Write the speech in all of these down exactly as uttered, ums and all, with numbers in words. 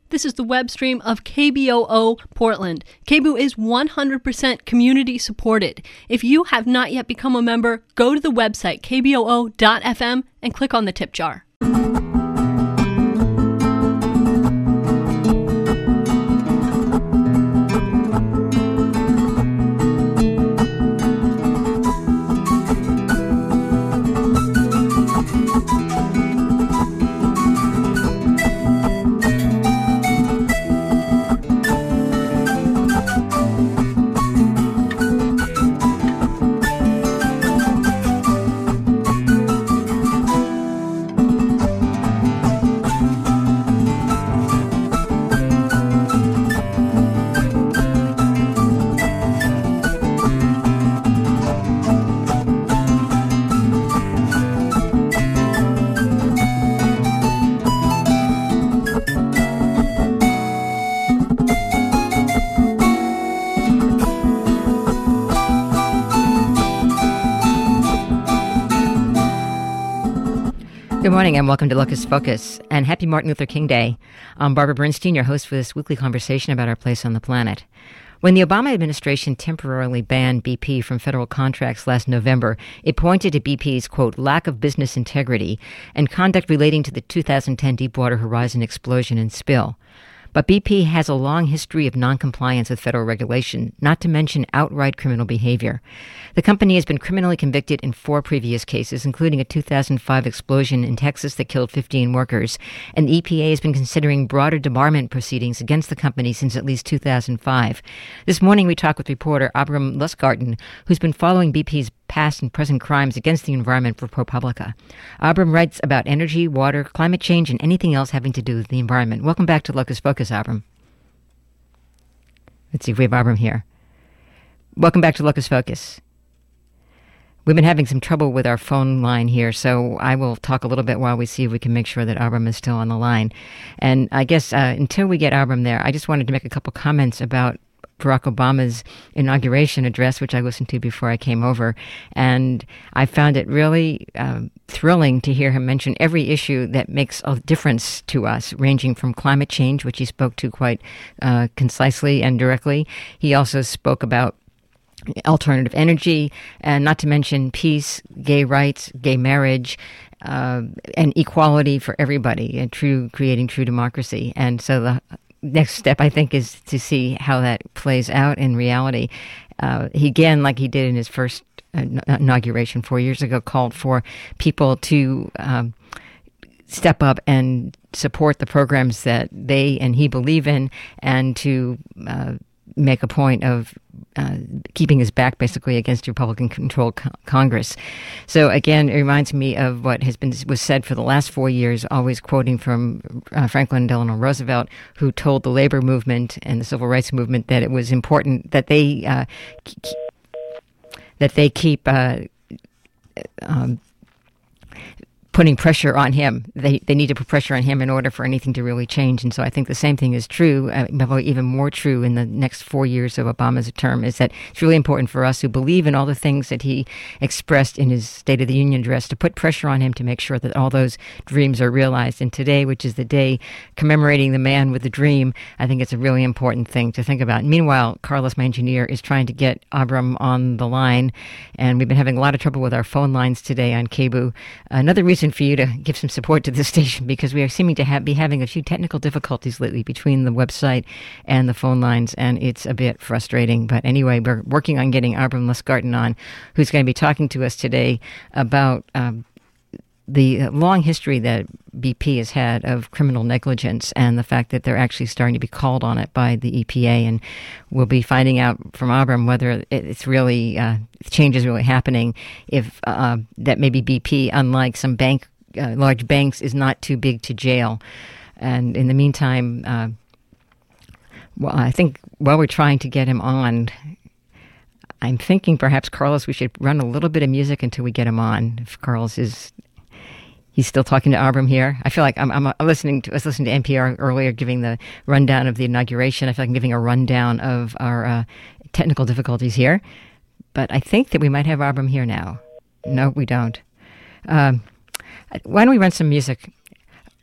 This is the web stream of K B O O Portland. K B O O is one hundred percent community supported. If you have not yet become a member, go to the website k b o o dot f m and click on the tip jar. Good morning and welcome to Locus Focus, and happy Martin Luther King Day. I'm Barbara Bernstein, your host for this weekly conversation about our place on the planet. When the Obama administration temporarily banned B P from federal contracts last November, it pointed to B P's, quote, lack of business integrity and conduct relating to the two thousand ten Deepwater Horizon explosion and spill. But B P has a long history of noncompliance with federal regulation, not to mention outright criminal behavior. The company has been criminally convicted in four previous cases, including a two thousand five explosion in Texas that killed fifteen workers, and the E P A has been considering broader debarment proceedings against the company since at least two thousand five. This morning we talk with reporter Abram Lustgarten, who's been following B P's past and present crimes against the environment for ProPublica. Abram writes about energy, water, climate change, and anything else having to do with the environment. Welcome back to Locus Focus, Abram. Let's see if we have Abram here. Welcome back to Locus Focus. We've been having some trouble with our phone line here, so I will talk a little bit while we see if we can make sure that Abram is still on the line. And I guess uh, until we get Abram there, I just wanted to make a couple comments about Barack Obama's inauguration address, which I listened to before I came over. And I found it really um, thrilling to hear him mention every issue that makes a difference to us, ranging from climate change, which he spoke to quite uh, concisely and directly. He also spoke about alternative energy, and not to mention peace, gay rights, gay marriage, uh, and equality for everybody, and true creating true democracy. And so the next step, I think, is to see how that plays out in reality. Uh, he again, like he did in his first uh, inauguration four years ago, called for people to um, step up and support the programs that they and he believe in, and to uh, make a point of uh, keeping his back basically against Republican-controlled co- Congress. So again, it reminds me of what has been was said for the last four years, always quoting from uh, Franklin Delano Roosevelt, who told the labor movement and the civil rights movement that it was important that they uh, k- that they keep uh, um, putting pressure on him. They they need to put pressure on him in order for anything to really change. And so I think the same thing is true, uh, probably even more true in the next four years of Obama's term, is that it's really important for us who believe in all the things that he expressed in his State of the Union address to put pressure on him to make sure that all those dreams are realized. And today, which is the day commemorating the man with the dream, I think it's a really important thing to think about. Meanwhile, Carlos, my engineer, is trying to get Abram on the line, and we've been having a lot of trouble with our phone lines today on K B O O. Another reason for you to give some support to this station, because we are seeming to have, be having a few technical difficulties lately between the website and the phone lines, and it's a bit frustrating. But anyway, we're working on getting Abram Lustgarten on, who's going to be talking to us today about um, the long history that B P has had of criminal negligence, and the fact that they're actually starting to be called on it by the E P A. And we'll be finding out from Abram whether it's really, uh, change is really happening, if uh, that maybe B P, unlike some bank, uh, large banks, is not too big to jail. And in the meantime, uh, well, I think while we're trying to get him on, I'm thinking perhaps, Carlos, we should run a little bit of music until we get him on. If Carlos is... He's still talking to Abram here. I feel like I'm, I'm listening to, I was listening to N P R earlier, giving the rundown of the inauguration. I feel like I'm giving a rundown of our uh, technical difficulties here. But I think that we might have Abram here now. No, we don't. Um, why don't we run some music?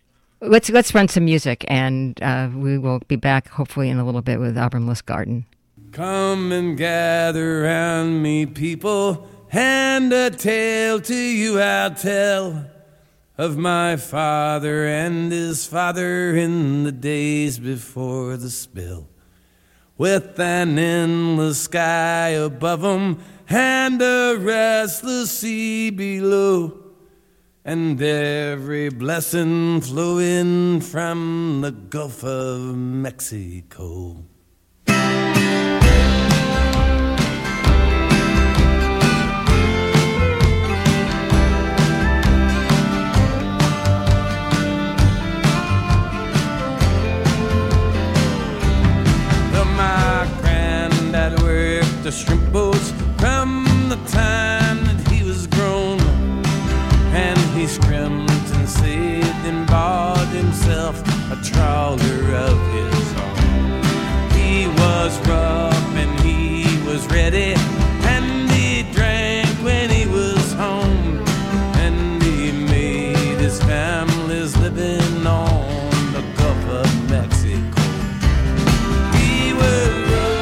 let's let's run some music, and uh, we will be back hopefully in a little bit with Abram Lustgarten. Come and gather round me, people, and a tale to you I'll tell of my father and his father in the days before the spill. With an endless sky above 'em and a restless sea below, and every blessing flowing from the Gulf of Mexico. The shrimp boats from the time that he was grown, and he scrimped and saved and bought himself a trawler of his own. He was rough and he was ready, and he drank when he was home, and he made his family's living on the Gulf of Mexico. He was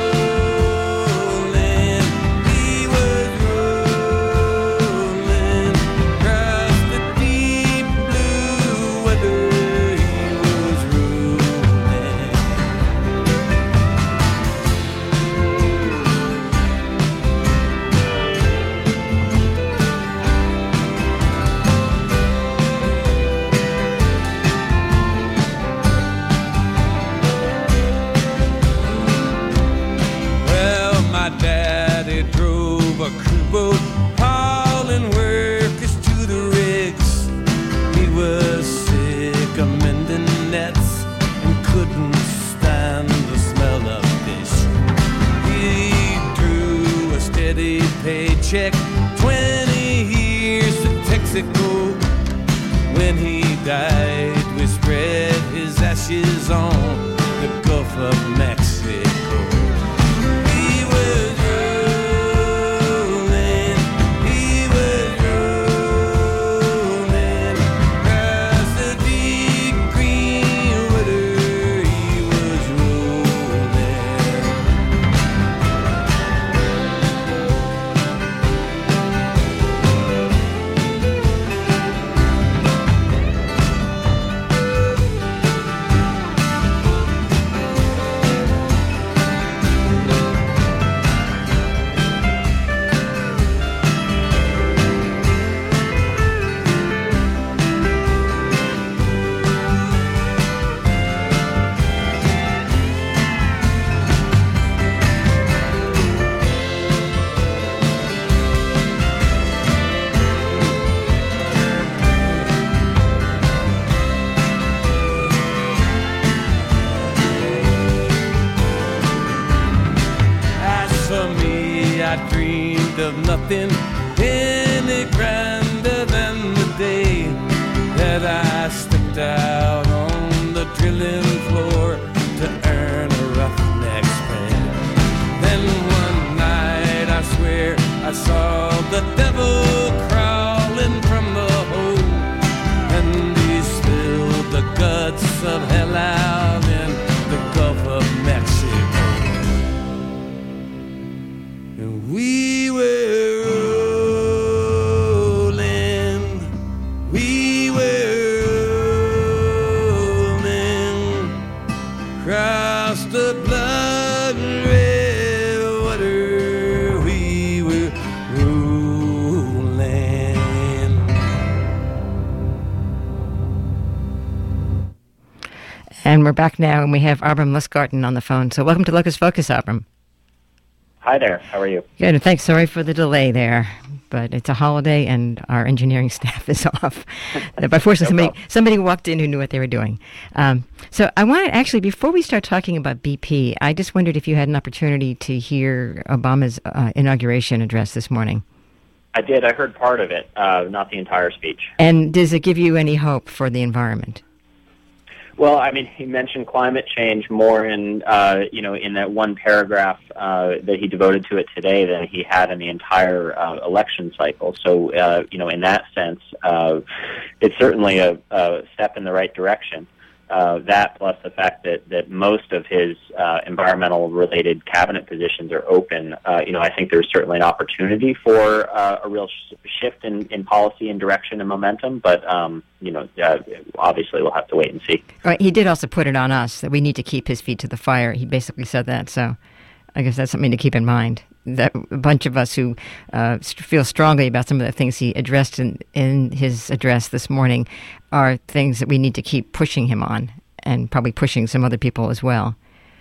check twenty years to Texaco. When he died, we spread his ashes on the Gulf of Mexico. He was rolling, he was rolling across the deep green water. He was rolling. I dreamed of nothing any grander than the day that I stepped out on the drilling floor to earn a roughneck's pay. Then one night I swear I saw the devil crawling from the hole, and he spilled the guts of hell out in the Gulf of Mexico. We were rolling, we were rolling across the blood red water. We were rolling. And we're back now, and we have Abram Lustgarten on the phone. So welcome to Locus Focus, Abram. Hi there. How are you? Good, and thanks. Sorry for the delay there, but it's a holiday and our engineering staff is off. By force, no somebody problem. somebody walked in who knew what they were doing. Um, so I wanted, actually, before we start talking about B P, I just wondered if you had an opportunity to hear Obama's uh, inauguration address this morning. I did. I heard part of it, uh, not the entire speech. And does it give you any hope for the environment? Well, I mean, he mentioned climate change more in, uh, you know, in that one paragraph uh, that he devoted to it today than he had in the entire uh, election cycle. So, uh, you know, in that sense, uh, it's certainly a, a step in the right direction. uh, that plus the fact that, that most of his uh, environmental-related cabinet positions are open, uh, you know, I think there's certainly an opportunity for uh, a real sh- shift in, in policy and direction and momentum. But, um, you know, uh, obviously we'll have to wait and see. Right. He did also put it on us that we need to keep his feet to the fire. He basically said that. So I guess that's something to keep in mind. That a bunch of us who uh, feel strongly about some of the things he addressed in, in his address this morning are things that we need to keep pushing him on, and probably pushing some other people as well.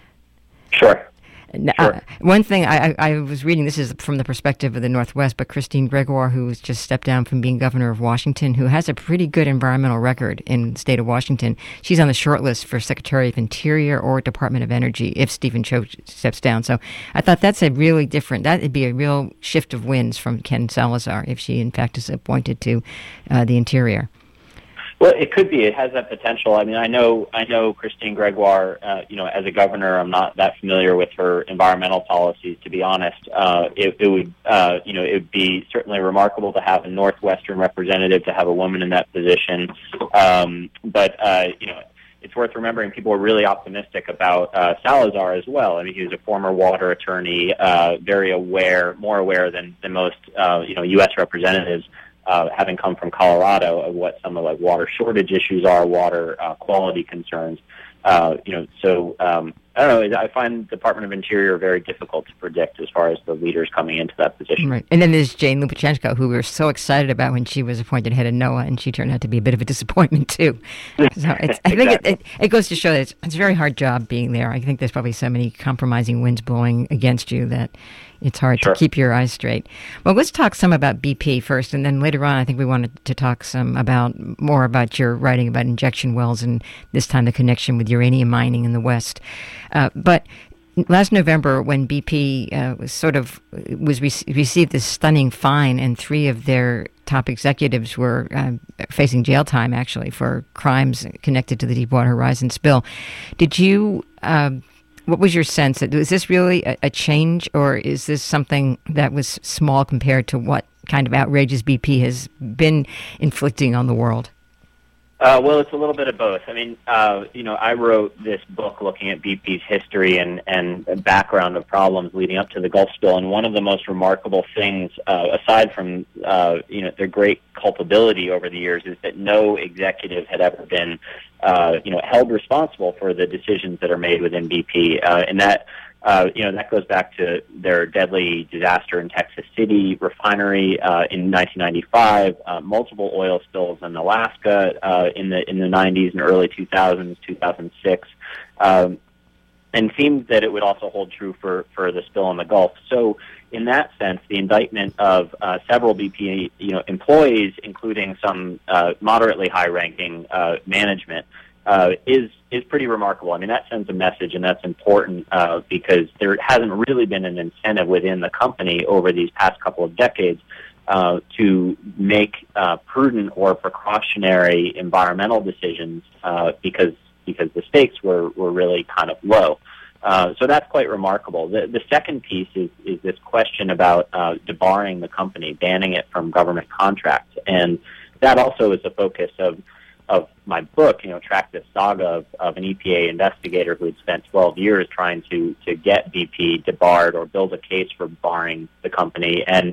Sure. Now, sure. Uh, one thing I, I, I was reading, this is from the perspective of the Northwest, but Christine Gregoire, who's just stepped down from being governor of Washington, who has a pretty good environmental record in the state of Washington, she's on the short list for Secretary of Interior or Department of Energy if Stephen Cho steps down. So I thought that's a really different, that would be a real shift of winds from Ken Salazar if she in fact is appointed to uh, the Interior. Well, it could be. It has that potential. I mean, I know, I know Christine Gregoire. Uh, you know, as a governor, I'm not that familiar with her environmental policies. To be honest, uh, it, it would, uh, you know, it would be certainly remarkable to have a Northwestern representative, to have a woman in that position. Um, but uh, you know, it's worth remembering people were really optimistic about uh, Salazar as well. I mean, he was a former water attorney, uh, very aware, more aware than than most, uh, you know, U S representatives. Uh, having come from Colorado, of what some of like water shortage issues are, water uh, quality concerns, uh, you know. So um, I don't know. I find the Department of Interior very difficult to predict as far as the leaders coming into that position. Right, and then there's Jane Lubchenco, who we were so excited about when she was appointed head of NOAA, and she turned out to be a bit of a disappointment too. So it's, I think it, it, it goes to show that it's, it's a very hard job being there. I think there's probably so many compromising winds blowing against you that it's hard Sure. to keep your eyes straight. Well, let's talk some about B P first, and then later on I think we wanted to talk some about more about your writing about injection wells and this time the connection with uranium mining in the West. Uh, but last November, when B P uh, was sort of was re- received this stunning fine, and three of their top executives were uh, facing jail time actually for crimes connected to the Deepwater Horizon spill, did you? Uh, What was your sense? Is this really a, a change, or is this something that was small compared to what kind of outrages B P has been inflicting on the world? Uh, well, it's a little bit of both. I mean, uh, you know, I wrote this book looking at B P's history and, and background of problems leading up to the Gulf spill, and one of the most remarkable things, uh, aside from, uh, you know, their great culpability over the years, is that no executive had ever been, uh, you know, held responsible for the decisions that are made within B P, uh, and that Uh, you know, that goes back to their deadly disaster in Texas City refinery uh, in nineteen ninety-five, uh, multiple oil spills in Alaska uh, in the in the nineties and early two thousands, two thousand six, um, and seemed that it would also hold true for, for the spill in the Gulf. So in that sense, the indictment of uh, several B P you know, employees, including some uh, moderately high-ranking uh, management, Uh, is is pretty remarkable. I mean, that sends a message, and that's important uh, because there hasn't really been an incentive within the company over these past couple of decades uh, to make uh, prudent or precautionary environmental decisions uh, because because the stakes were, were really kind of low. Uh, so that's quite remarkable. The, the second piece is, is this question about uh, debarring the company, banning it from government contracts, and that also is the focus of of my book, you know, track this saga of, of an E P A investigator who had spent twelve years trying to, to get B P debarred or build a case for barring the company. And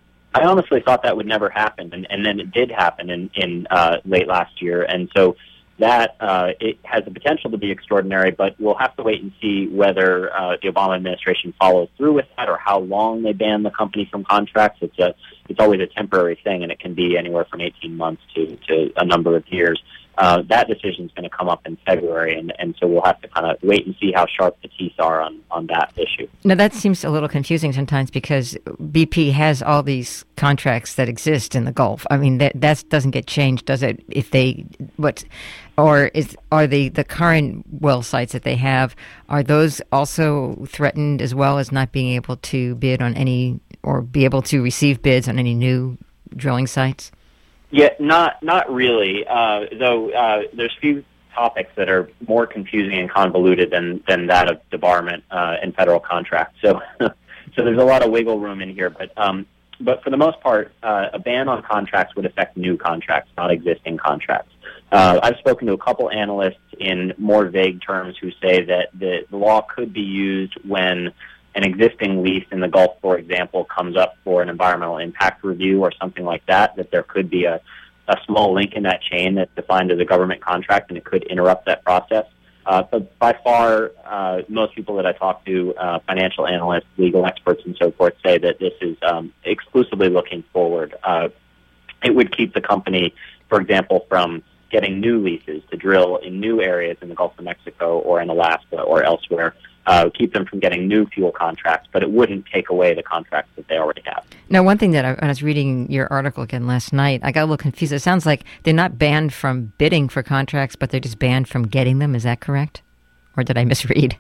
I honestly thought that would never happen. And, and then it did happen in, in uh, late last year. And so that uh, it has the potential to be extraordinary, but we'll have to wait and see whether uh, the Obama administration follows through with that or how long they ban the company from contracts. It's a it's always a temporary thing, and it can be anywhere from eighteen months to, to a number of years. Uh, that decision is going to come up in February, and, and so we'll have to kind of wait and see how sharp the teeth are on, on that issue. Now, that seems a little confusing sometimes because B P has all these contracts that exist in the Gulf. I mean, that that doesn't get changed, does it? If they what, or is are the the current well sites that they have, are those also threatened as well as not being able to bid on any or be able to receive bids on any new drilling sites? Yeah, not not really. Uh, though uh, there's few topics that are more confusing and convoluted than, than that of debarment uh, and federal contracts. So, so there's a lot of wiggle room in here. But um, but for the most part, uh, a ban on contracts would affect new contracts, not existing contracts. Uh, I've spoken to a couple analysts in more vague terms who say that the, the law could be used when an existing lease in the Gulf, for example, comes up for an environmental impact review or something like that, that there could be a, a small link in that chain that's defined as a government contract, and it could interrupt that process. Uh, but by far, uh, most people that I talk to, uh, financial analysts, legal experts, and so forth, say that this is um, exclusively looking forward. Uh, it would keep the company, for example, from getting new leases to drill in new areas in the Gulf of Mexico or in Alaska or elsewhere, uh, keep them from getting new fuel contracts, but it wouldn't take away the contracts that they already have. Now, one thing that I, when I was reading your article again last night, I got a little confused. It sounds like they're not banned from bidding for contracts, but they're just banned from getting them. Is that correct? Or did I misread?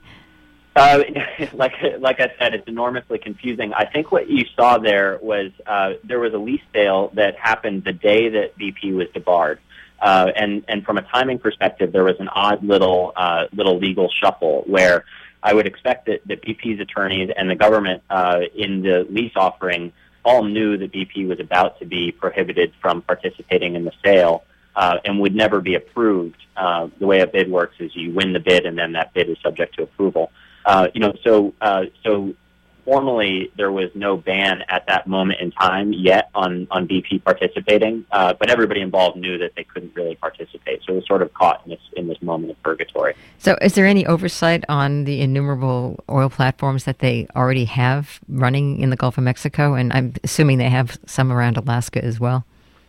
Uh, like like I said, it's enormously confusing. I think what you saw there was uh, there was a lease sale that happened the day that B P was debarred. Uh, and, and from a timing perspective, there was an odd little uh, little legal shuffle where I would expect that, that B P's attorneys and the government uh, in the lease offering all knew that B P was about to be prohibited from participating in the sale uh, and would never be approved. Uh, the way a bid works is you win the bid, and then that bid is subject to approval. Uh, you know, so uh, so. Formally, there was no ban at that moment in time yet on, on B P participating, uh, but everybody involved knew that they couldn't really participate, so it was sort of caught in this in this moment of purgatory. So is there any oversight on the innumerable oil platforms that they already have running in the Gulf of Mexico? And I'm assuming they have some around Alaska as well.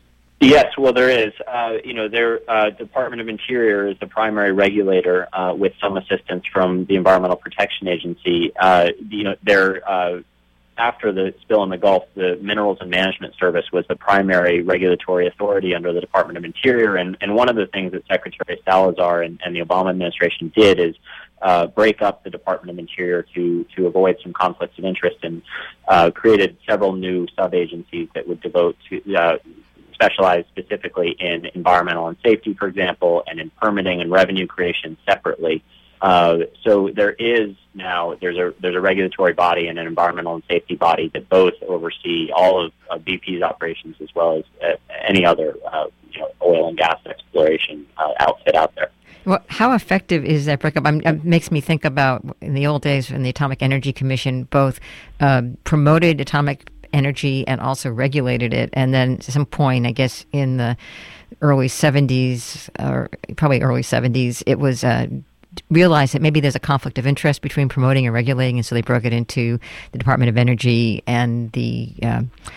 Yes, well, there is. Uh, you know, their uh, Department of Interior is the primary regulator uh, with some assistance from the Environmental Protection Agency. Uh, you know, they're, uh, after the spill in the Gulf, the Minerals and Management Service was the primary regulatory authority under the Department of Interior. And, and one of the things that Secretary Salazar and, and the Obama administration did is uh, break up the Department of Interior to, to avoid some conflicts of interest, and uh, created several new sub-agencies that would devote to uh, specialized specifically in environmental and safety, for example, and in permitting and revenue creation separately. Uh, so there is now there's a there's a regulatory body and an environmental and safety body that both oversee all of, of B P's operations as well as uh, any other uh, you know, oil and gas exploration uh, outfit out there. Well, how effective is that breakup? I'm, it makes me think about in the old days when the Atomic Energy Commission both uh, promoted atomic energy and also regulated it, and then at some point, I guess in the early seventies, or probably early seventies, it was uh, realized that maybe there's a conflict of interest between promoting and regulating, and so they broke it into the Department of Energy and the uh,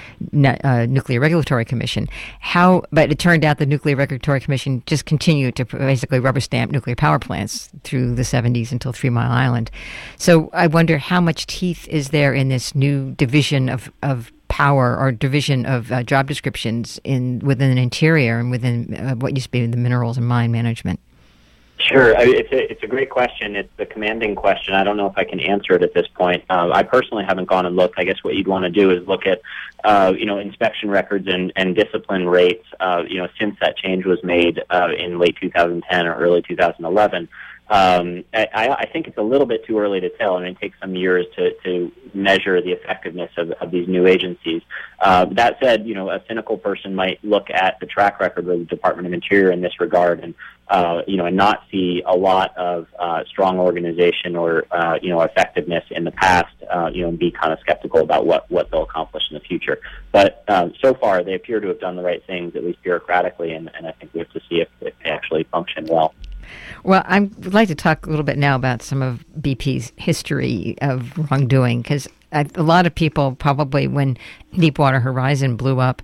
n- uh, Nuclear Regulatory Commission. How? But it turned out the Nuclear Regulatory Commission just continued to basically rubber stamp nuclear power plants through the seventies until Three Mile Island. So I wonder how much teeth is there in this new division of, of power or division of uh, job descriptions in within the Interior and within uh, what used to be the Minerals and Mine Management? Sure. I mean, it's a, it's a great question. It's the commanding question. I don't know if I can answer it at this point. Uh, I personally haven't gone and looked. I guess what you'd want to do is look at, uh, you know, inspection records and, and discipline rates, uh, you know, since that change was made uh, in late two thousand ten or early two thousand eleven. Um, I, I think it's a little bit too early to tell. I mean, it takes some years to, to measure the effectiveness of, of these new agencies. Uh, that said, you know, a cynical person might look at the track record of the Department of Interior in this regard and, uh, you know, and not see a lot of uh, strong organization or, uh, you know, effectiveness in the past, uh, you know, and be kind of skeptical about what, what they'll accomplish in the future. But um, so far, they appear to have done the right things, at least bureaucratically, and, and I think we have to see if, if they actually function well. Well, I would like to talk a little bit now about some of B P's history of wrongdoing, because a lot of people probably, when Deepwater Horizon blew up,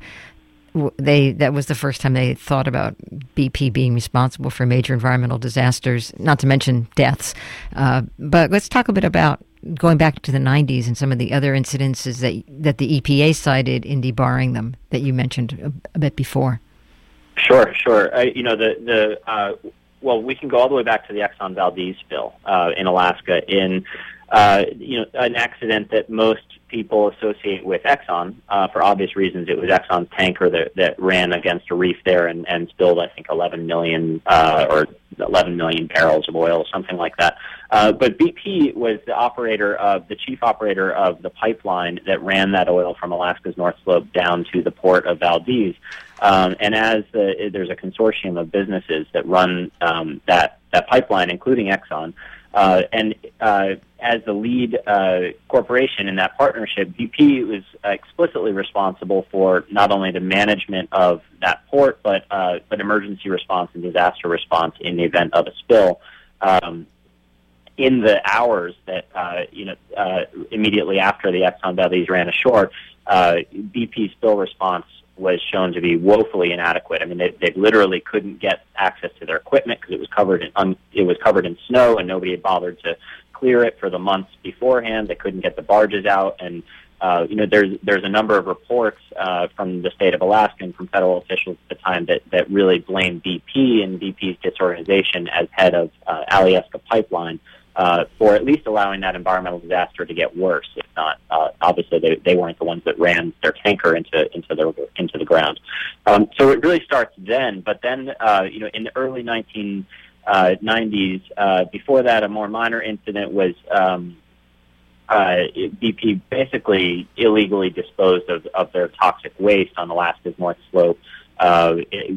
they that was the first time they thought about B P being responsible for major environmental disasters, not to mention deaths. Uh, but let's talk a bit about going back to the nineties and some of the other incidences that that the E P A cited in debarring them that you mentioned a, a bit before. Sure, sure. Uh, you know, the the uh, well, we can go all the way back to the Exxon Valdez spill uh, in Alaska, in uh, you know, an accident that most people associate with Exxon. Uh, for obvious reasons, it was Exxon's tanker that, that ran against a reef there and, and spilled, I think, eleven million uh, or eleven million barrels of oil, something like that. Uh, but B P was the operator of the chief operator of the pipeline that ran that oil from Alaska's North Slope down to the port of Valdez. Um, and as the, there's a consortium of businesses that run um, that that pipeline, including Exxon. Uh, and uh, as the lead uh, corporation in that partnership, B P was uh, explicitly responsible for not only the management of that port, but uh, but emergency response and disaster response in the event of a spill. Um, in the hours that uh, you know uh, immediately after the Exxon Valdez ran ashore, uh, B P's spill response was shown to be woefully inadequate. I mean, they, they literally couldn't get access to their equipment because it was covered in um, it was covered in snow, and nobody had bothered to clear it for the months beforehand. They couldn't get the barges out, and uh, you know, there's there's a number of reports uh, from the state of Alaska and from federal officials at the time that that really blame B P and B P's disorganization as head of uh, Alyeska Pipeline uh, for at least allowing that environmental disaster to get worse. If not, uh, obviously they, they weren't the ones that ran their tanker into into the into the ground. Um, so it really starts then. But then, uh, you know, in the early nineteen nineties, uh, before that, a more minor incident was um, uh, B P basically illegally disposed of, of their toxic waste on Alaska's North Slope. Uh,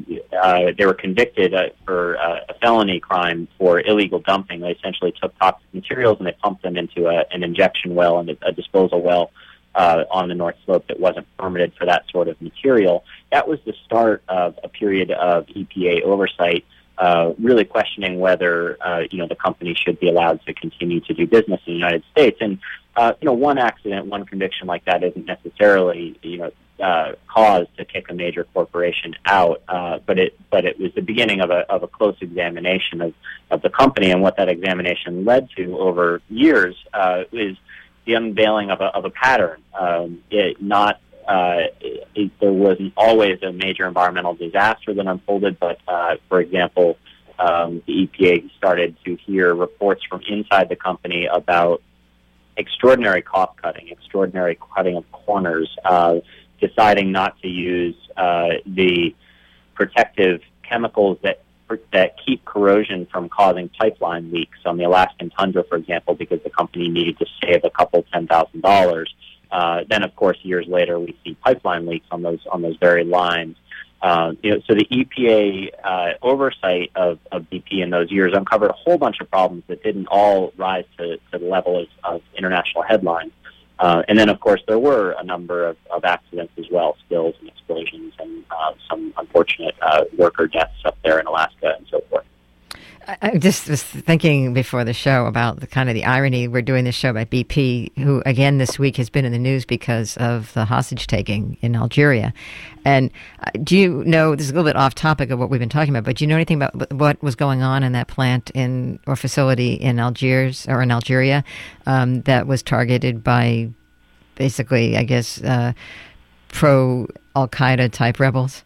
uh, they were convicted uh, for uh, a felony crime for illegal dumping. They essentially took toxic materials and they pumped them into a, an injection well and a, a disposal well uh, on the North Slope that wasn't permitted for that sort of material. That was the start of a period of E P A oversight, uh, really questioning whether uh, you know the company should be allowed to continue to do business in the United States. And uh, you know, one accident, one conviction like that isn't necessarily you know. Uh, cause to kick a major corporation out, uh, but it but it was the beginning of a of a close examination of, of the company, and what that examination led to over years uh, is the unveiling of a of a pattern. Um, it not uh, it, it, there wasn't always a major environmental disaster that unfolded, but uh, for example, um, the E P A started to hear reports from inside the company about extraordinary cost cutting, extraordinary cutting of corners. Uh, deciding not to use uh, the protective chemicals that that keep corrosion from causing pipeline leaks on the Alaskan tundra, for example, because the company needed to save a couple ten thousand dollars. Uh, then, of course, years later, we see pipeline leaks on those on those very lines. Uh, you know, so the E P A uh, oversight of, of B P in those years uncovered a whole bunch of problems that didn't all rise to, to the level of, of international headlines. Uh, and then, of course, there were a number of, of accidents as well, spills and explosions, and uh, some unfortunate uh, worker deaths up there in Alaska and so forth. I just was thinking before the show about the kind of the irony. We're doing this show about B P, who again this week has been in the news because of the hostage taking in Algeria. And do you know, this is a little bit off topic of what we've been talking about, but do you know anything about what was going on in that plant in or facility in Algiers or in Algeria um, that was targeted by basically, I guess, uh, pro Al Qaeda type rebels?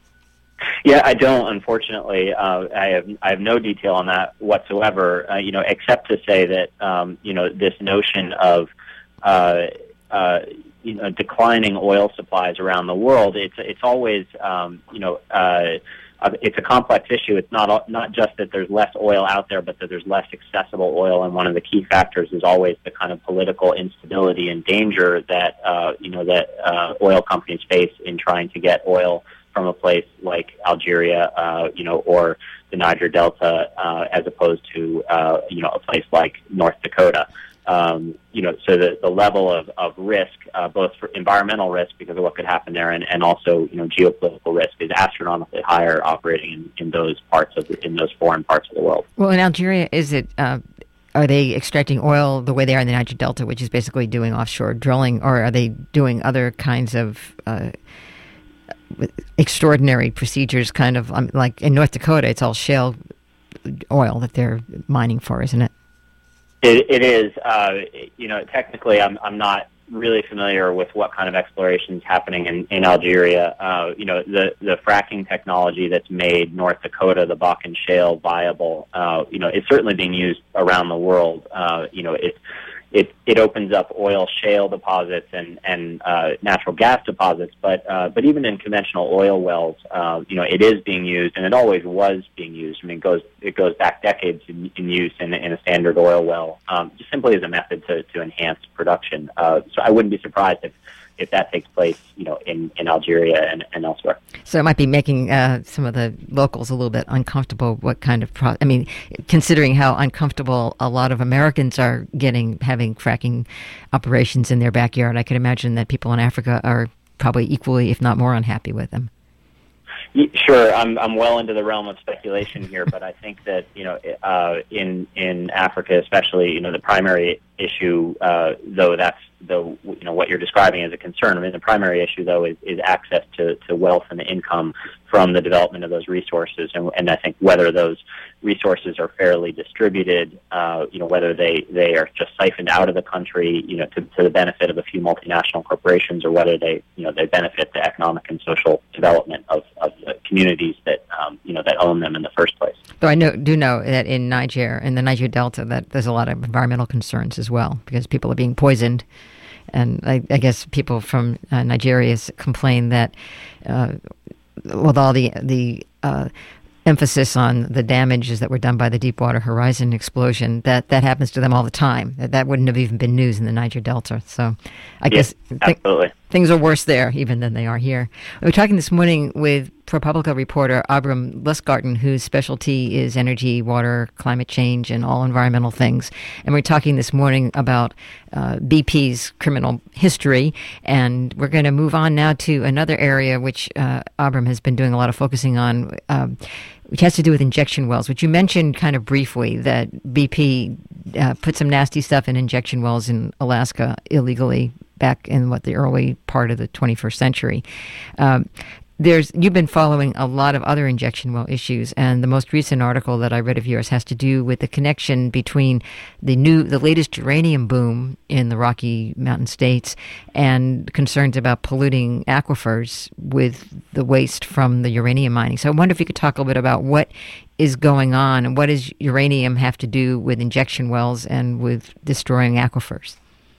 Yeah, I don't. Unfortunately, uh, I have I have no detail on that whatsoever. Uh, you know, except to say that um, you know this notion of uh, uh, you know declining oil supplies around the world. It's it's always um, you know uh, it's a complex issue. It's not not just that there's less oil out there, but that there's less accessible oil. And one of the key factors is always the kind of political instability and danger that uh, you know that uh, oil companies face in trying to get oil from a place like Algeria, uh, you know, or the Niger Delta, uh, as opposed to, uh, you know, a place like North Dakota. Um, you know, so the, the level of, of risk, uh, both for environmental risk because of what could happen there, and, and also, you know, geopolitical risk is astronomically higher operating in, in those parts of the, in those foreign parts of the world. Well, in Algeria, is it? Uh, are they extracting oil the way they are in the Niger Delta, which is basically doing offshore drilling, or are they doing other kinds of uh, extraordinary procedures, kind of um, like in North Dakota, it's all shale oil that they're mining for, isn't it? It, it is. Uh, you know, technically, I'm I'm not really familiar with what kind of exploration is happening in, in Algeria. Uh, you know, the, the fracking technology that's made North Dakota, the Bakken Shale, viable, uh, you know, it's certainly being used around the world. Uh, you know, it's it it opens up oil shale deposits and and uh, natural gas deposits. But uh, but even in conventional oil wells, uh, you know, it is being used, and it always was being used. I mean, it goes it goes back decades in, in use in, in a standard oil well, um, just simply as a method to to enhance production. Uh, so I wouldn't be surprised if. if that takes place, you know, in, in Algeria and, and elsewhere. So it might be making uh, some of the locals a little bit uncomfortable. What kind of, pro- I mean, considering how uncomfortable a lot of Americans are getting, having fracking operations in their backyard, I could imagine that people in Africa are probably equally, if not more, unhappy with them. Sure, I'm I'm well into the realm of speculation here, but I think that, you know, uh, in in Africa especially, you know, the primary issue, uh, though that's though you know what you're describing as a concern. I mean, the primary issue though is, is access to, to wealth and income from the development of those resources, and and I think whether those resources are fairly distributed, uh, you know, whether they, they are just siphoned out of the country, you know, to, to the benefit of a few multinational corporations, or whether they, you know, they benefit the economic and social development of, of the communities that, um, you know, that own them in the first place. Though I know, do know that in Niger, in the Niger Delta, that there's a lot of environmental concerns as well, because people are being poisoned. And I, I guess people from uh, Nigeria complain that uh, with all the the uh, emphasis on the damages that were done by the Deepwater Horizon explosion, that that happens to them all the time. That, that wouldn't have even been news in the Niger Delta. So I yes, guess absolutely. Th- things are worse there even than they are here. We were talking this morning with ProPublica reporter Abram Lustgarten, whose specialty is energy, water, climate change, and all environmental things. And we're talking this morning about uh, B P's criminal history. And we're going to move on now to another area which uh, Abram has been doing a lot of focusing on, um, which has to do with injection wells, which you mentioned kind of briefly, that B P uh, put some nasty stuff in injection wells in Alaska illegally back in, what, the early part of the twenty-first century. Um, There's you've been following a lot of other injection well issues, and the most recent article that I read of yours has to do with the connection between the new, the latest uranium boom in the Rocky Mountain states and concerns about polluting aquifers with the waste from the uranium mining. So I wonder if you could talk a little bit about what is going on and what does uranium have to do with injection wells and with destroying aquifers?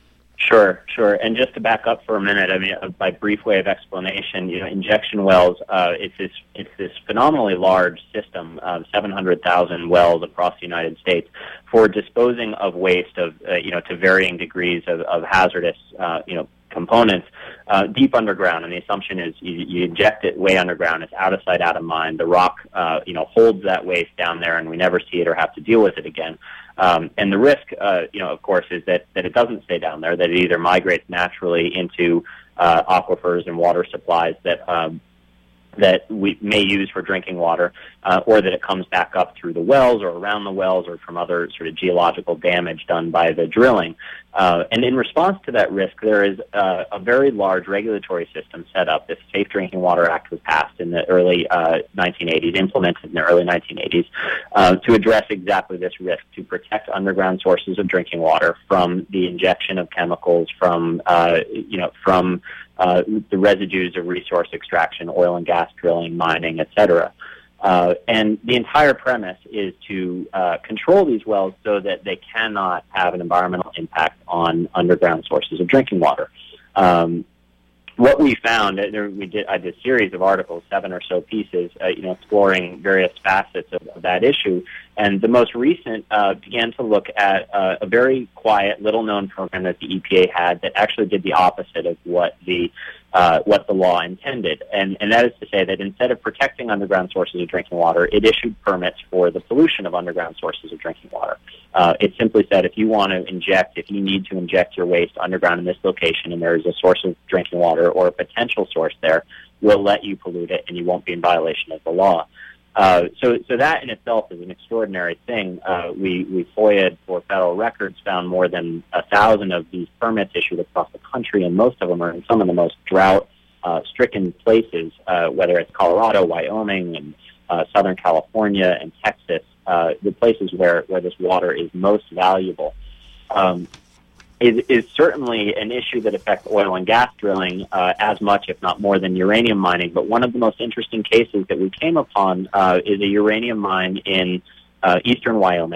Sure, sure. And just to back up for a minute, I mean, by brief way of explanation, you know, injection wells, uh, it's this it's this phenomenally large system of seven hundred thousand wells across the United States for disposing of waste of, uh, you know, to varying degrees of, of hazardous, uh, you know, components uh, deep underground. And the assumption is you, you inject it way underground. It's out of sight, out of mind. The rock, uh, you know, holds that waste down there, and we never see it or have to deal with it again. Um, and the risk, uh, you know, of course, is that, that it doesn't stay down there, that it either migrates naturally into uh, aquifers and water supplies that um, that we may use for drinking water, uh, or that it comes back up through the wells or around the wells or from other sort of geological damage done by the drilling. Uh, and in response to that risk, there is uh, a very large regulatory system set up. The Safe Drinking Water Act was passed in the early uh, nineteen eighties, implemented in the early nineteen eighties, uh, to address exactly this risk, to protect underground sources of drinking water from the injection of chemicals, from, uh, you know, from uh, the residues of resource extraction, oil and gas drilling, mining, et cetera. Uh, and the entire premise is to uh, control these wells so that they cannot have an environmental impact on underground sources of drinking water. Um, what we found, there, we did, I did a series of articles, seven or so pieces, uh, you know, exploring various facets of, of that issue. And the most recent uh, began to look at uh, a very quiet, little-known program that the E P A had that actually did the opposite of what the uh, what the law intended. And, and that is to say that instead of protecting underground sources of drinking water, it issued permits for the pollution of underground sources of drinking water. Uh, it simply said if you want to inject, if you need to inject your waste underground in this location and there is a source of drinking water or a potential source there, we'll let you pollute it and you won't be in violation of the law. Uh, so, so that in itself is an extraordinary thing. Uh, we, we FOIA'd for federal records, found more than a thousand of these permits issued across the country, and most of them are in some of the most drought-stricken uh, places, uh, whether it's Colorado, Wyoming, and uh, Southern California, and Texas, uh, the places where, where this water is most valuable. Um, Is, is certainly an issue that affects oil and gas drilling uh, as much, if not more, than uranium mining. But one of the most interesting cases that we came upon uh, is a uranium mine in uh, eastern Wyoming.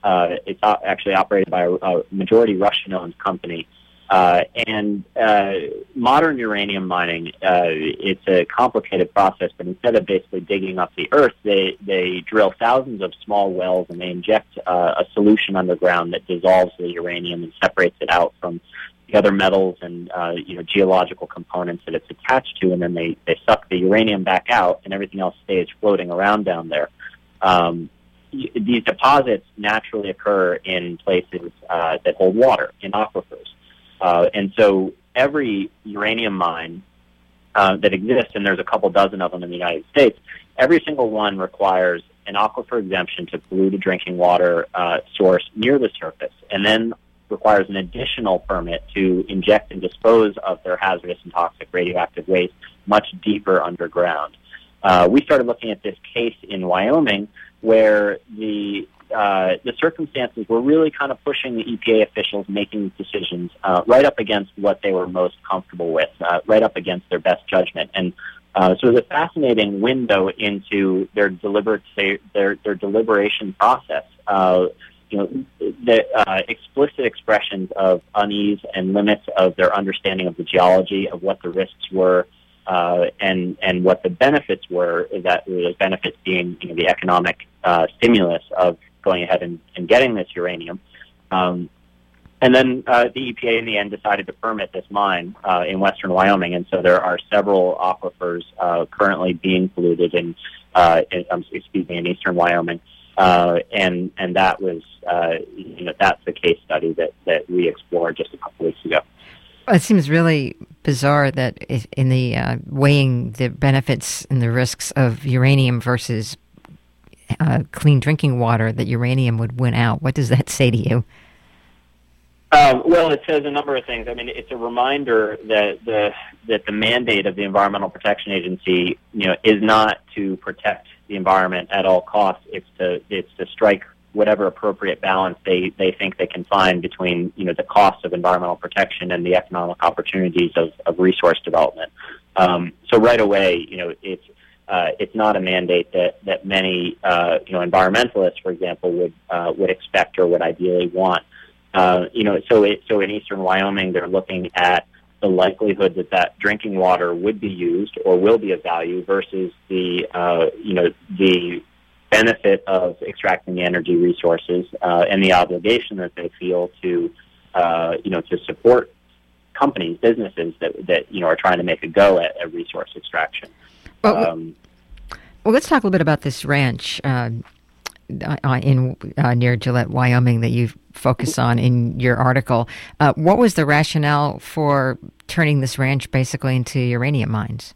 Uh, it's o- actually operated by a, a majority Russian-owned company. Uh, and uh, modern uranium mining, uh, it's a complicated process, but instead of basically digging up the earth, they, they drill thousands of small wells and they inject uh, a solution underground that dissolves the uranium and separates it out from the other metals and uh, you know geological components that it's attached to, and then they, they suck the uranium back out, and everything else stays floating around down there. Um, these deposits naturally occur in places uh, that hold water, in aquifers. Uh, and so every uranium mine uh, that exists, and there's a couple dozen of them in the United States, every single one requires an aquifer exemption to pollute a drinking water uh, source near the surface, and then requires an additional permit to inject and dispose of their hazardous and toxic radioactive waste much deeper underground. Uh, we started looking at this case in Wyoming where the Uh, the circumstances were really kind of pushing the E P A officials making decisions uh, right up against what they were most comfortable with, uh, right up against their best judgment. And uh, so it was a fascinating window into their deliberate their their deliberation process. Uh, you know, the uh, explicit expressions of unease and limits of their understanding of the geology, of what the risks were, uh, and and what the benefits were. That the benefits being you know, the economic uh, stimulus of going ahead and, and getting this uranium. Um, and then uh, the E P A in the end decided to permit this mine uh, in western Wyoming, and so there are several aquifers uh, currently being polluted in, uh, in um, excuse me, in eastern Wyoming. Uh, and and that was, uh, you know, that's the case study that, that we explored just a couple weeks ago. It seems really bizarre that in the uh, weighing the benefits and the risks of uranium versus Uh, clean drinking water, that uranium would win out. What does that say to you? Um, well, it says a number of things. I mean, it's a reminder that the that the mandate of the Environmental Protection Agency, you know, is not to protect the environment at all costs. It's to it's to strike whatever appropriate balance they, they think they can find between you know the costs of environmental protection and the economic opportunities of, of resource development. Um, so right away, you know, it's Uh, it's not a mandate that that many uh, you know environmentalists, for example, would uh, would expect or would ideally want. Uh, you know, so it, so in eastern Wyoming, they're looking at the likelihood that that drinking water would be used or will be of value versus the uh, you know the benefit of extracting the energy resources uh, and the obligation that they feel to uh, you know to support companies, businesses that that you know are trying to make a go at, at resource extraction. Well, um, well, let's talk a little bit about this ranch uh, in uh, near Gillette, Wyoming, that you focus on in your article. Uh, what was the rationale for turning this ranch basically into uranium mines?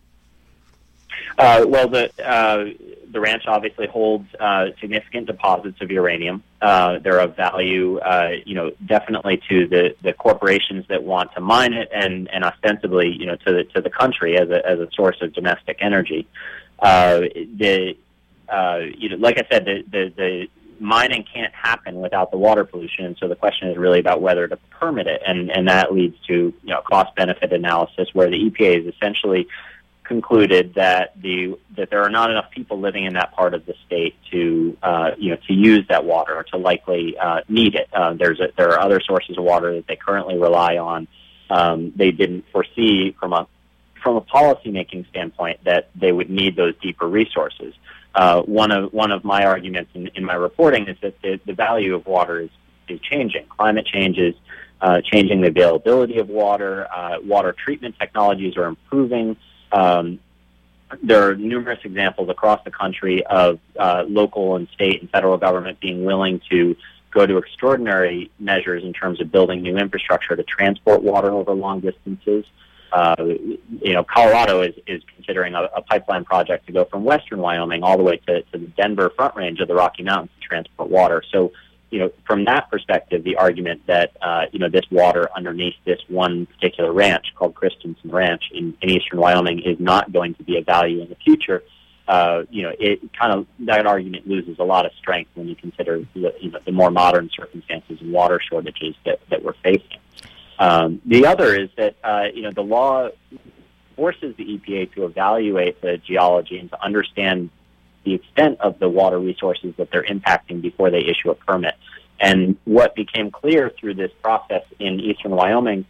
Uh, well, the uh, the ranch obviously holds uh, significant deposits of uranium. Uh, they're of value, uh, you know, definitely to the, the corporations that want to mine it, and, and ostensibly, you know, to the to the country as a as a source of domestic energy. Uh, the uh, you know, like I said, the, the the mining can't happen without the water pollution, and so the question is really about whether to permit it, and and that leads to you know cost benefit analysis where the E P A is essentially concluded that the that there are not enough people living in that part of the state to uh, you know to use that water or to likely uh, need it. Uh, there's a, there are other sources of water that they currently rely on. Um, they didn't foresee from a from a policy making standpoint that they would need those deeper resources. Uh, one of one of my arguments in, in my reporting is that the, the value of water is, is changing. Climate change is uh, changing the availability of water. Uh, water treatment technologies are improving. Um, there are numerous examples across the country of uh, local and state and federal government being willing to go to extraordinary measures in terms of building new infrastructure to transport water over long distances. Uh, you know, Colorado is, is considering a, a pipeline project to go from western Wyoming all the way to, to the Denver Front Range of the Rocky Mountains to transport water. So, you know, from that perspective, the argument that, uh, you know, this water underneath this one particular ranch called Christensen Ranch in, in eastern Wyoming is not going to be of value in the future, uh, you know, it kind of, that argument loses a lot of strength when you consider the, you know, the more modern circumstances and water shortages that, that we're facing. Um, the other is that, uh, you know, the law forces the E P A to evaluate the geology and to understand the extent of the water resources that they're impacting before they issue a permit. And what became clear through this process in eastern Wyoming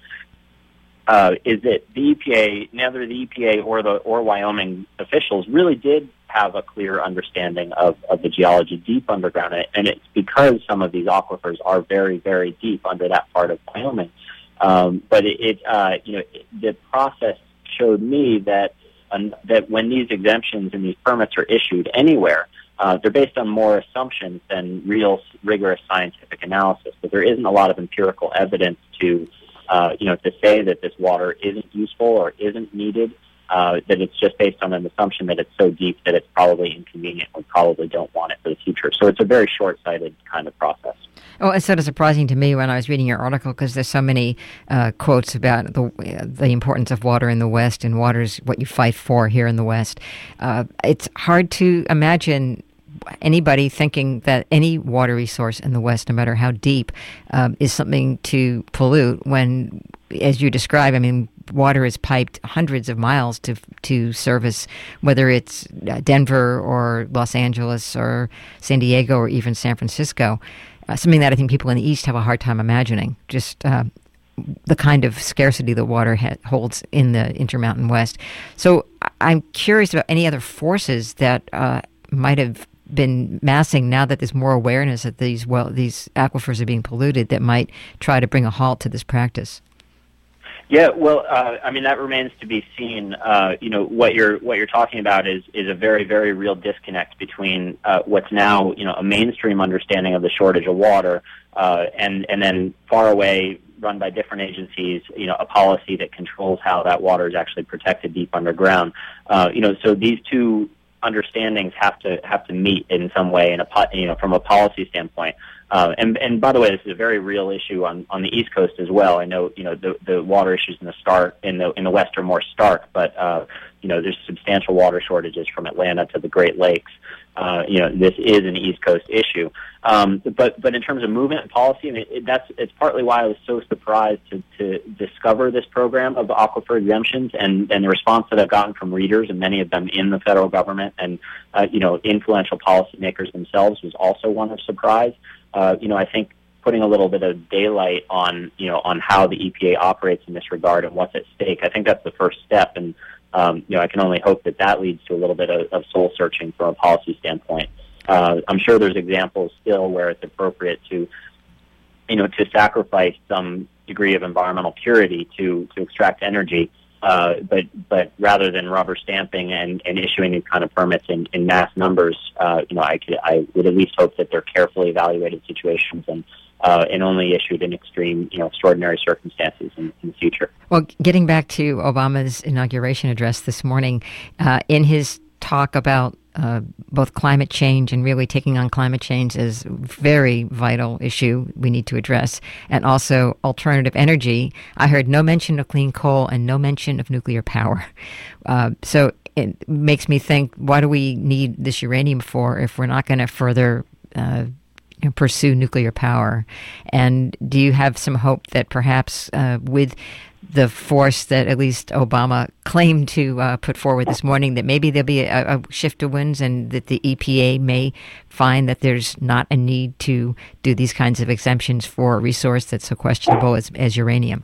uh, is that the E P A, neither the E P A or the or Wyoming officials really did have a clear understanding of, of the geology deep underground, and it's because some of these aquifers are very, very deep under that part of Wyoming. Um, but it, it uh, you know, it, the process showed me that um, that when these exemptions and these permits are issued anywhere, uh, they're based on more assumptions than real rigorous scientific analysis. But there isn't a lot of empirical evidence to, uh, you know, to say that this water isn't useful or isn't needed. Uh, that it's just based on an assumption that it's so deep that it's probably inconvenient. We probably don't want it for the future. So it's a very short-sighted kind of process. Oh, it's sort of surprising to me when I was reading your article because there's so many uh, quotes about the uh, the importance of water in the West, and water's what you fight for here in the West. Uh, it's hard to imagine anybody thinking that any water resource in the West, no matter how deep, um, is something to pollute when, as you describe, I mean, water is piped hundreds of miles to to service, whether it's Denver or Los Angeles or San Diego or even San Francisco, uh, something that I think people in the East have a hard time imagining, just uh, the kind of scarcity that water ha- holds in the Intermountain West. So I'm curious about any other forces that uh, might have been massing now that there's more awareness that these well these aquifers are being polluted that might try to bring a halt to this practice. Yeah, well, uh, I mean that remains to be seen. Uh, you know what you're what you're talking about is is a very very real disconnect between uh, what's now you know a mainstream understanding of the shortage of water uh, and and then far away, run by different agencies, you know, a policy that controls how that water is actually protected deep underground. Uh, you know, so these two understandings have to have to meet in some way, in a you know from a policy standpoint. Uh, and and by the way, this is a very real issue on, on the East Coast as well. I know you know the the water issues in the start in the in the West are more stark, but uh, you know there's substantial water shortages from Atlanta to the Great Lakes. Uh, you know this is an East Coast issue. Um, but but in terms of movement and policy, I mean, it, that's it's partly why I was so surprised to, to discover this program of aquifer exemptions and, and the response that I've gotten from readers, and many of them in the federal government and uh, you know influential policymakers themselves, was also one of surprise. Uh, you know, I think putting a little bit of daylight on, you know, on how the E P A operates in this regard and what's at stake, I think that's the first step. And, um, you know, I can only hope that that leads to a little bit of, of soul searching from a policy standpoint. Uh, I'm sure there's examples still where it's appropriate to, you know, to sacrifice some degree of environmental purity to, to extract energy. Uh, but but rather than rubber stamping and, and issuing these kind of permits in, in mass numbers, uh, you know, I could I would at least hope that they're carefully evaluated situations and uh, and only issued in extreme, you know, extraordinary circumstances in, in the future. Well, getting back to Obama's inauguration address this morning, uh, in his talk about uh, both climate change and really taking on climate change as a very vital issue we need to address, and also alternative energy, I heard no mention of clean coal and no mention of nuclear power. Uh, so it makes me think, what do we need this uranium for if we're not going to further uh, pursue nuclear power? And do you have some hope that perhaps uh, with the force that at least Obama claimed to uh, put forward this morning, that maybe there'll be a, a shift of winds and that the E P A may find that there's not a need to do these kinds of exemptions for a resource that's so questionable as, as uranium?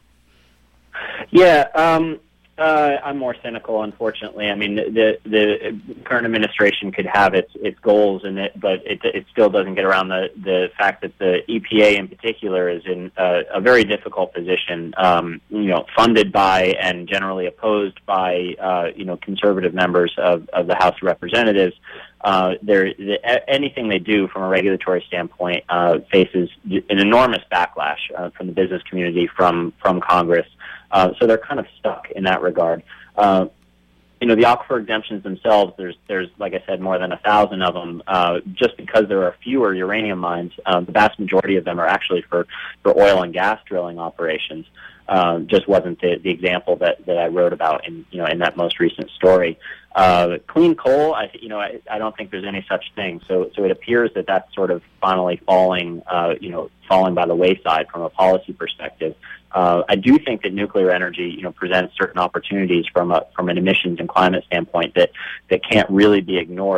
Yeah, um, uh, I'm more cynical, unfortunately. I mean, the the current administration could have its its goals, in it, but it it still doesn't get around the, the fact that the E P A in particular is in a, a very difficult position. Um, you know, funded by and generally opposed by uh, you know conservative members of, of the House of Representatives. Uh, there, the, anything they do from a regulatory standpoint uh, faces an enormous backlash uh, from the business community, from from Congress. Uh, so they're kind of stuck in that regard. Uh, you know, the aquifer exemptions themselves, there's, there's like I said, more than a thousand of them. Uh, just because there are fewer uranium mines, uh, the vast majority of them are actually for, for oil and gas drilling operations. Uh, just wasn't the, the example that, that I wrote about in, you know, in that most recent story. Uh, clean coal, I, you know, I, I don't think there's any such thing. So, so it appears that that's sort of finally falling, uh, you know, falling by the wayside from a policy perspective. Uh, I do think that nuclear energy, you know, presents certain opportunities from a from an emissions and climate standpoint that that can't really be ignored.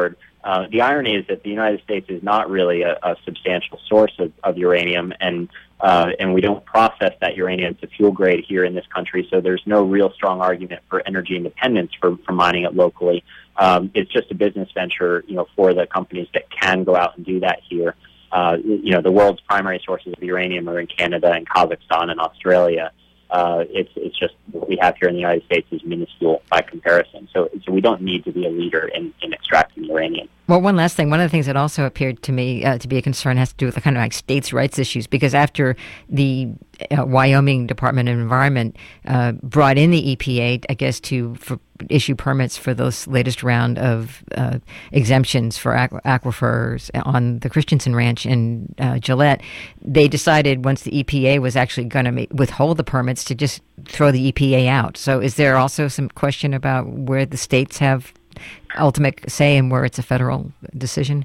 Uh, the irony is that the United States is not really a, a substantial source of, of uranium, and uh, and we don't process that uranium to fuel grade here in this country, so there's no real strong argument for energy independence for, for mining it locally. Um, it's just a business venture, you know, for the companies that can go out and do that here. Uh, you know, the world's primary sources of uranium are in Canada and Kazakhstan and Australia. Uh, it's it's just what we have here in the United States is minuscule by comparison. So so we don't need to be a leader in, in extracting uranium. Well, one last thing. One of the things that also appeared to me uh, to be a concern has to do with the kind of like states' rights issues, because after the uh, Wyoming Department of Environment uh, brought in the E P A, I guess, to for, issue permits for those latest round of uh, exemptions for aqu- aquifers on the Christensen Ranch in uh, Gillette, they decided once the E P A was actually going to withhold the permits to just throw the E P A out. So is there also some question about where the states have ultimate say and where it's a federal decision?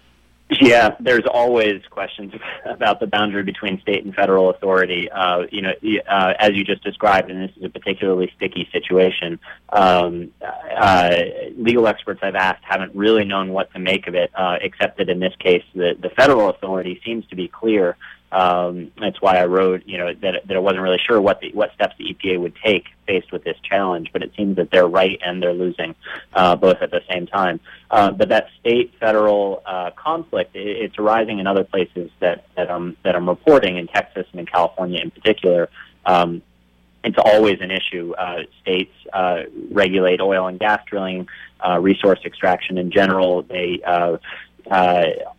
Yeah, there's always questions about the boundary between state and federal authority. Uh, you know, uh, as you just described, and this is a particularly sticky situation. Um, uh, legal experts I've asked haven't really known what to make of it, uh, except that in this case, the, the federal authority seems to be clear. Um, that's why I wrote, you know, that, that I wasn't really sure what the, what steps the E P A would take faced with this challenge, but it seems that they're right and they're losing uh, both at the same time. Uh, but that state-federal uh, conflict, it, it's arising in other places that, that, um, that I'm reporting, in Texas and in California in particular. Um, it's always an issue. Uh, states uh, regulate oil and gas drilling, uh, resource extraction in general. They uh, uh,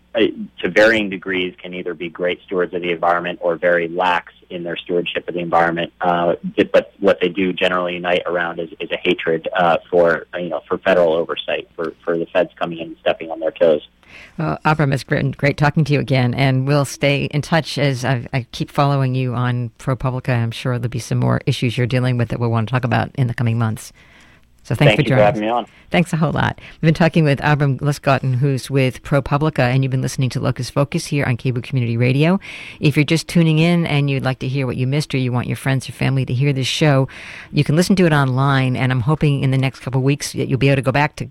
to varying degrees, can either be great stewards of the environment or very lax in their stewardship of the environment. Uh, but what they do generally unite around is, is a hatred uh, for you know for federal oversight, for, for the feds coming in and stepping on their toes. Well, Avram, it's great, great talking to you again, and we'll stay in touch as I, I keep following you on ProPublica. I'm sure there'll be some more issues you're dealing with that we'll want to talk about in the coming months. So thanks Thank for you joining for having us. me on. Thanks a whole lot. We've been talking with Avram Glusgotten, who's with ProPublica, and you've been listening to Locus Focus here on K B O Community Radio. If you're just tuning in and you'd like to hear what you missed, or you want your friends or family to hear this show, you can listen to it online, and I'm hoping in the next couple of weeks that you'll be able to go back to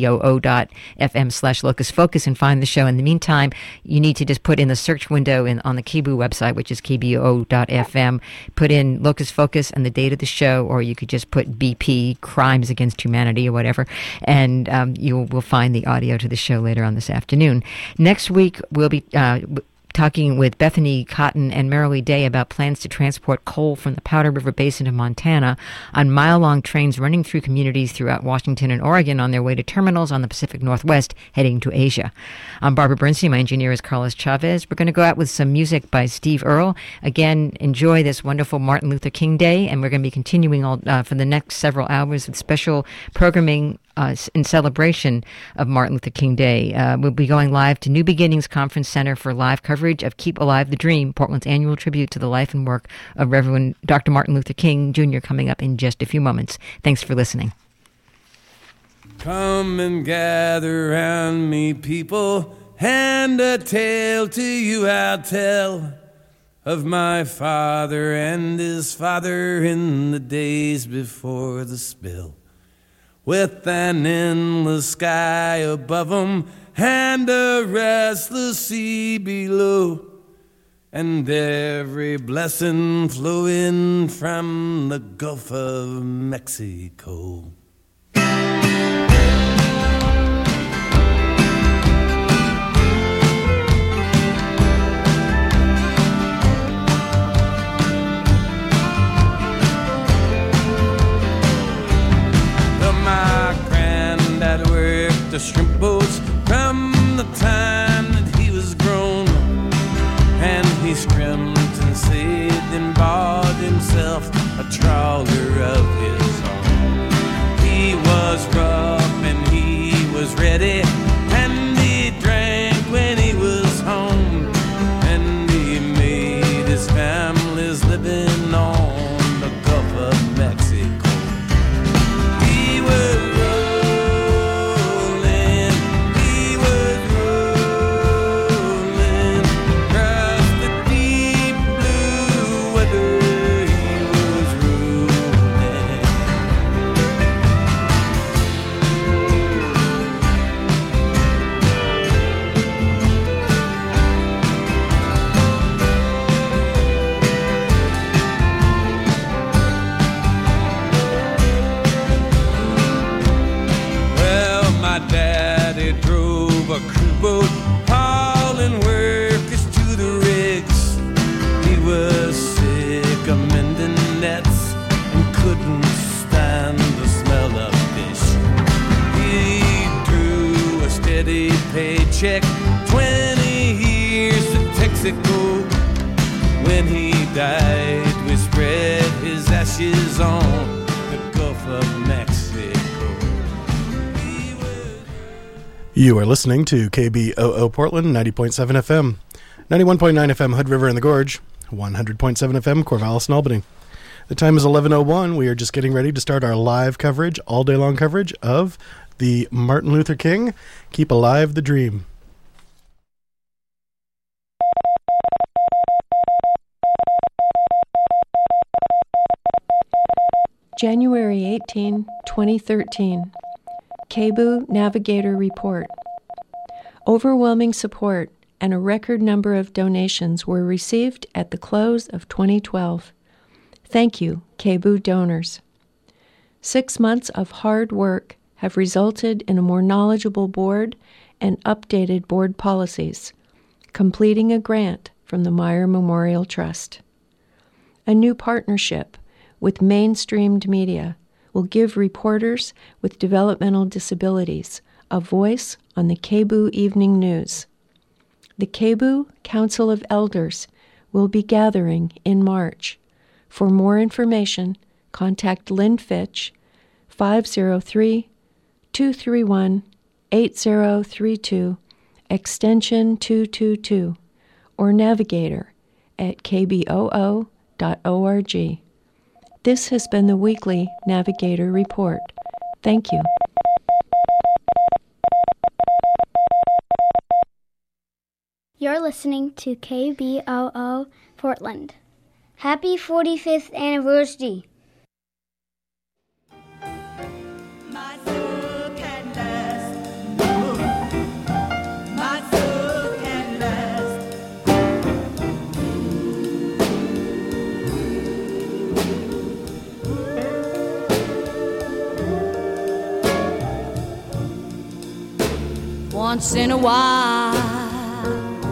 kboo.fm slash Locus Focus and find the show. In the meantime, you need to just put in the search window in, on the K B O website, which is kboo dot f m, put in Locus Focus and the date of the show, or you could just put B P, Crimes Against Humanity, or whatever, and um, you will find the audio to the show later on this afternoon. Next week, we'll be uh, talking with Bethany Cotton and Marilee Day about plans to transport coal from the Powder River Basin of Montana on mile-long trains running through communities throughout Washington and Oregon on their way to terminals on the Pacific Northwest heading to Asia. I'm Barbara Bernstein. My engineer is Carlos Chavez. We're going to go out with some music by Steve Earle. Again, enjoy this wonderful Martin Luther King Day, and we're going to be continuing all, uh, for the next several hours with special programming Uh, in celebration of Martin Luther King Day. Uh, we'll be going live to New Beginnings Conference Center for live coverage of Keep Alive the Dream, Portland's annual tribute to the life and work of Reverend Doctor Martin Luther King Junior coming up in just a few moments. Thanks for listening. Come and gather round me, people, and a tale to you I'll tell of my father and his father in the days before the spill. With an endless sky above 'em and a restless sea below, and every blessing flowing from the Gulf of Mexico. The shrimp boats from the time that he was grown, and he scrimped and saved and bought himself a trawler of his own. He was rough and he was ready, and he drank when he was home, and he made his family's living on the Gulf of Mexico. He was mending nets and couldn't stand the smell of fish. He drew a steady paycheck, twenty years to Texaco. When he died, we spread his ashes on the Gulf of Mexico. He was... You are listening to K B O O Portland, ninety point seven F M, ninety-one point nine F M Hood River and the Gorge, one hundred point seven F M Corvallis and Albany. The time is eleven oh one. We are just getting ready to start our live coverage, all day long coverage of the Martin Luther King Keep Alive the Dream. January eighteenth, twenty thirteen. K B U Navigator Report. Overwhelming support and a record number of donations were received at the close of twenty twelve. Thank you, K B U donors. Six months of hard work have resulted in a more knowledgeable board and updated board policies, completing a grant from the Meyer Memorial Trust. A new partnership with mainstreamed media will give reporters with developmental disabilities a voice on the K B U Evening News. The K B U Council of Elders will be gathering in March. For more information, contact Lynn Fitch, five oh three, two three one, eight oh three two, extension two two two, or Navigator at k b o o dot org. This has been the weekly Navigator Report. Thank you. You're listening to K B O O Portland. Happy forty-fifth anniversary. My soul can last. My soul can last. Once in a while